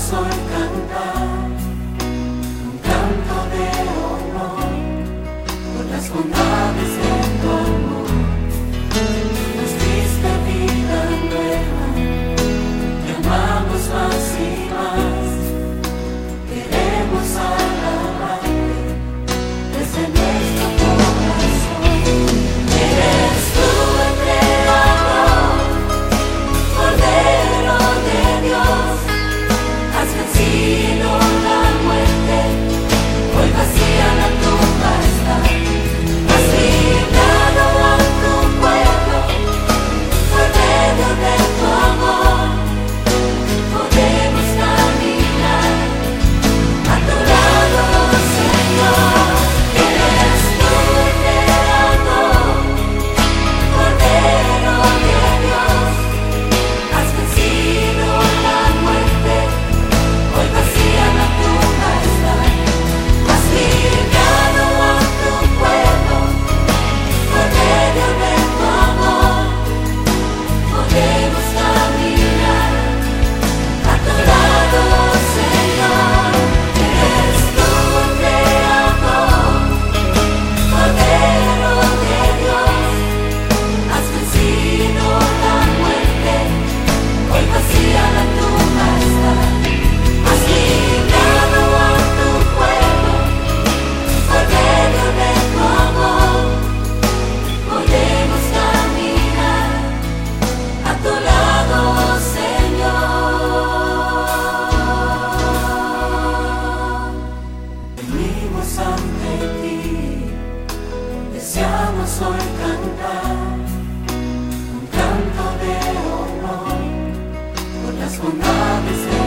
hoy cantar un canto de honor por las bondades de tu amor. Nos diste vida nueva, te amamos más y más. Queremos alabarte desde nuestro corazón. Eres tú el Creador, Cordero de Dios. Has vencido la muerte, hoy vacía la tumba está. Has librado a tu pueblo, por medio de tu amor. Podemos caminar a tu lado, Señor. Eres tú el Creador, Cordero de Dios. Has vencido la muerte, hoy vacía la tumba está. Has librado a tu pueblo, por medio de tu amor. Podemos caminar a tu lado, Señor. Eres tú el Creador, Cordero de Dios. Has vencido la muerte, hoy vacía la tumba está. Has librado a tu pueblo, por medio de tu amor. Podemos caminar a tu lado, Señor. Venimos ante ti, deseamos hoy cantar un canto de honor por las bondades de